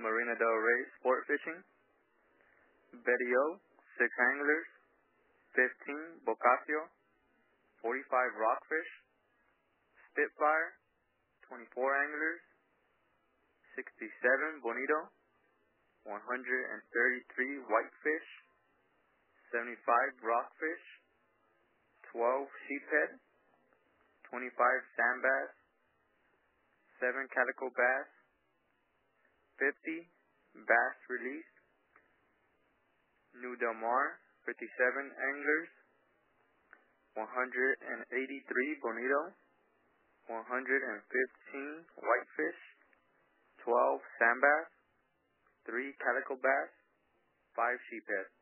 Marina del Rey Sport Fishing. Betty O, 6 anglers. 15 Boccaccio, 45 rockfish. Spitfire, 24 anglers. 67 Bonito, 133 whitefish. 75 rockfish. 12 sheephead. 25 sand bass. 7 calico bass. 50 bass released. New Del Mar, 57 anglers. 183 bonito. 115 whitefish. 12 sand bass. 3 calico bass. 5 sheephead.